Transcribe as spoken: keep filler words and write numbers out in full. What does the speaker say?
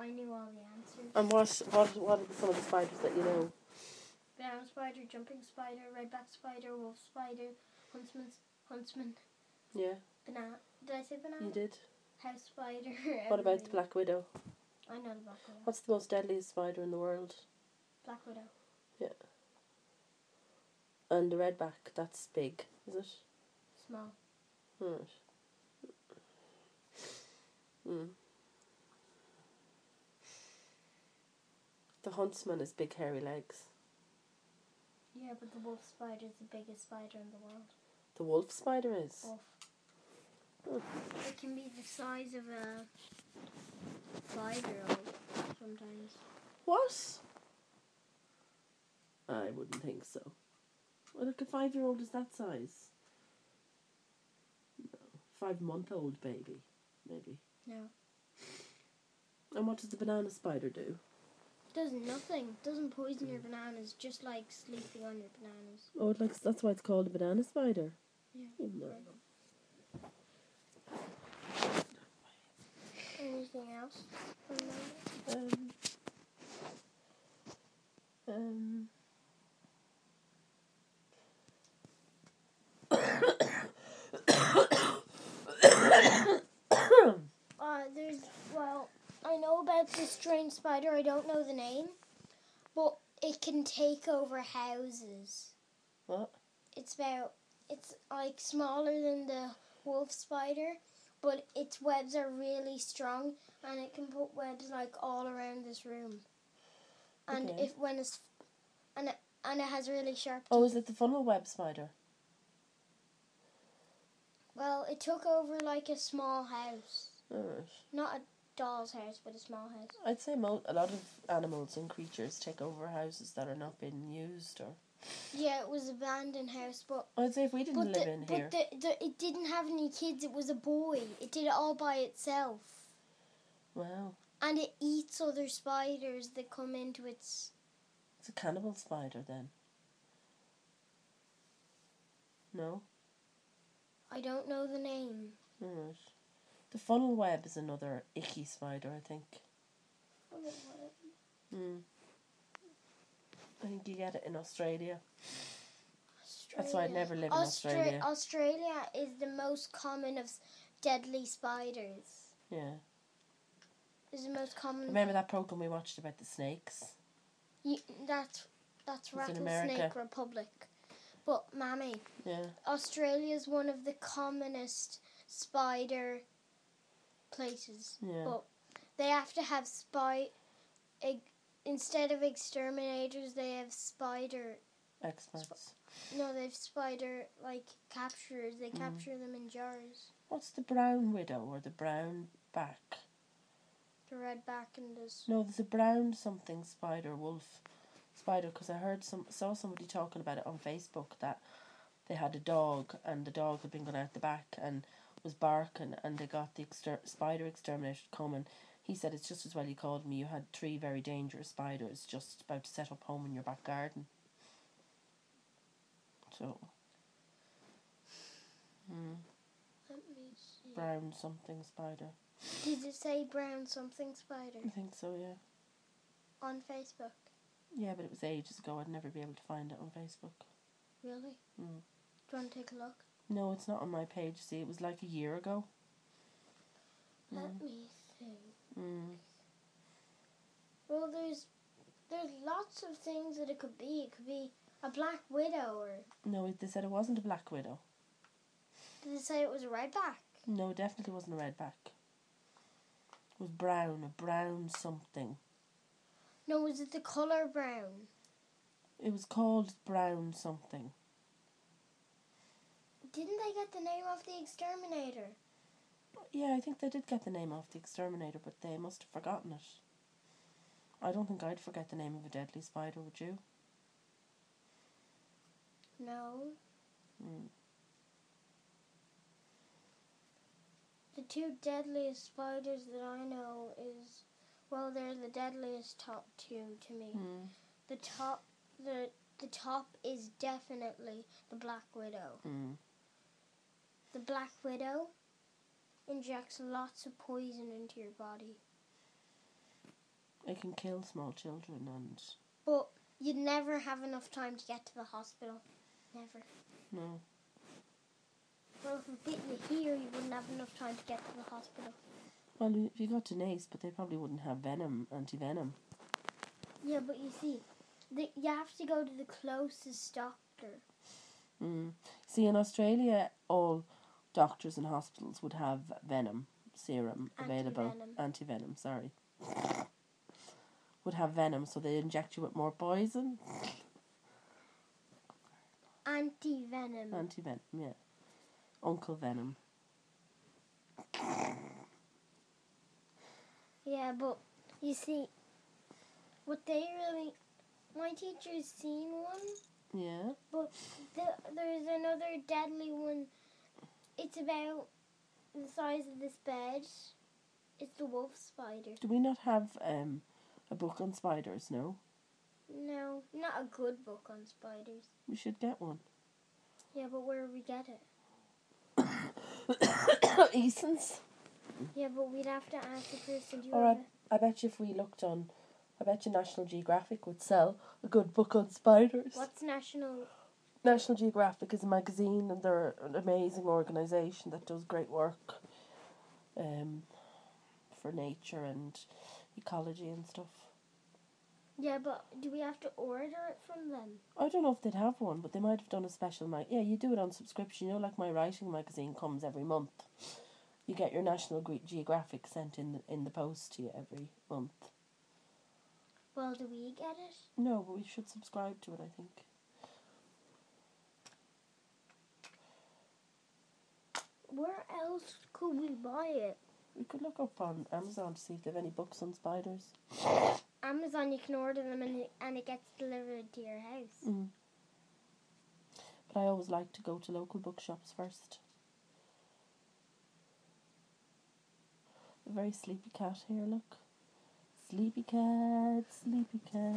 I knew all the answers. And what, what, what are some of the spiders that you know? Banana spider, jumping spider, redback spider, wolf spider, huntsman, huntsman. Yeah. Banana. Did I say banana? You did. House spider. What about the black widow? I know the black widow. What's the most deadliest spider in the world? Black widow. Yeah. And the redback, that's big, is it? Small. Right. Hmm. The huntsman has big hairy legs. Yeah, but the wolf spider is the biggest spider in the world. The wolf spider is? Wolf. Oh. It can be the size of a five-year-old sometimes. What? I wouldn't think so. Well, look, a five-year-old is that size. No. Five-month-old baby, maybe. No. And what does the banana spider do? Does nothing. Doesn't poison your bananas, just like sleeping on your bananas. Oh, it likes, that's why it's called a banana spider. Yeah. Even though- Anything else? Um, um, Uh, there's, well, I know about this strange spider. I don't know the name, but it can take over houses. what? It's about, it's like smaller than the wolf spider, but its webs are really strong, and it can put webs like all around this room. And Okay. if when it's, and it, and it has really sharp teeth. Oh, is it the funnel web spider? Well, it took over like a small house. Alright. Not a doll's house, but a small house. I'd say mo- a lot of animals and creatures take over houses that are not being used, or... Yeah, it was an abandoned house, but I'd say if we didn't but live the, in but here... the, the, it didn't have any kids. It was a boy. It did it all by itself, Wow. and it eats other spiders that come into its. It's a cannibal spider, then. No? I don't know the name. Alright. The funnel web is another icky spider, I think. Hmm. I think you get it in Australia. Australia. That's why I'd never live in Austra- Australia. Australia is the most common of s- deadly spiders. Yeah. Is the most common. Remember that program we watched about the snakes? You, that's that's It's in Rattlesnake America. Republic. But mammy, Yeah. Australia is one of the commonest spider places. Yeah. But they have to have spy. Eg, instead of exterminators, they have spider. Experts. No, they have spider like capturers. They Mm. capture them in jars. What's the brown widow or the brown back? The red back and this. No, there's a brown something spider, wolf spider, because I heard some saw somebody talking about it on Facebook that they had a dog and the dog had been going out the back and was barking and they got the exter- spider exterminator to come and he said it's just as well you called me. You had three very dangerous spiders just about to set up home in your back garden. So, hmm, Let me see. brown something spider. Did it say brown something spider I think so, yeah. on Facebook? Yeah, but it was ages ago. I'd never be able to find it on Facebook. Really? Mm. Do you want to take a look? No, it's not on my page. See, it was like a year ago. Let Mm. me see. Mm. Well, there's there's lots of things that it could be. It could be a black widow, or No, it- they said it wasn't a black widow. did it say it was a redback? No, it definitely wasn't a redback. It was brown, a brown something. No, was it the colour brown? It was called brown something. Didn't they get the name of the exterminator? Yeah, I think they did get the name off the exterminator, but they must have forgotten it. I don't think I'd forget the name of a deadly spider, would you? No. Mm. The two deadliest spiders that I know is, well, they're the deadliest top two to me. Mm. The top, the the top is definitely the black widow. Mm. The black widow injects lots of poison into your body. It can kill small children and... But you'd never have enough time to get to the hospital. Never. No. Well, if it bit you here, you wouldn't have enough time to get to the hospital. Well, if you got to Nace, but they probably wouldn't have venom, anti-venom. Yeah, but you see, the, you have to go to the closest doctor. Mm. See, in Australia, all doctors and hospitals would have venom serum available. Anti-venom. Anti-venom, sorry. Would have venom, so they inject you with more poison. Anti-venom. Anti-venom, yeah. Uncle Venom. Yeah, but you see, what they really... My teacher's seen one, Yeah. but the, there's another deadly one. It's about the size of this bed. It's the wolf spider. Do we not have um, a book on spiders, no? No, not a good book on spiders. We should get one. Yeah, but where would we get it? Eason's. Yeah, but we'd have to ask the person. Do you Or have I, I bet you if we looked on, I bet you National Geographic would sell a good book on spiders. a... What's National... National Geographic is a magazine and they're an amazing organisation that does great work um, for nature and ecology and stuff. Yeah, but do we have to order it from them? I don't know if they'd have one, but they might have done a special mag. Yeah, you do it on subscription. You know, like my writing magazine comes every month. You get your National Gre- Geographic sent in the, in the post to you every month. Well, do we get it? No, but we should subscribe to it, I think. Where else could we buy it? We could look up on Amazon to see if they have any books on spiders. Amazon, you can order them and it, and it gets delivered to your house. Mm. But I always like to go to local bookshops first. A very sleepy cat here, look. Sleepy cat, sleepy cat.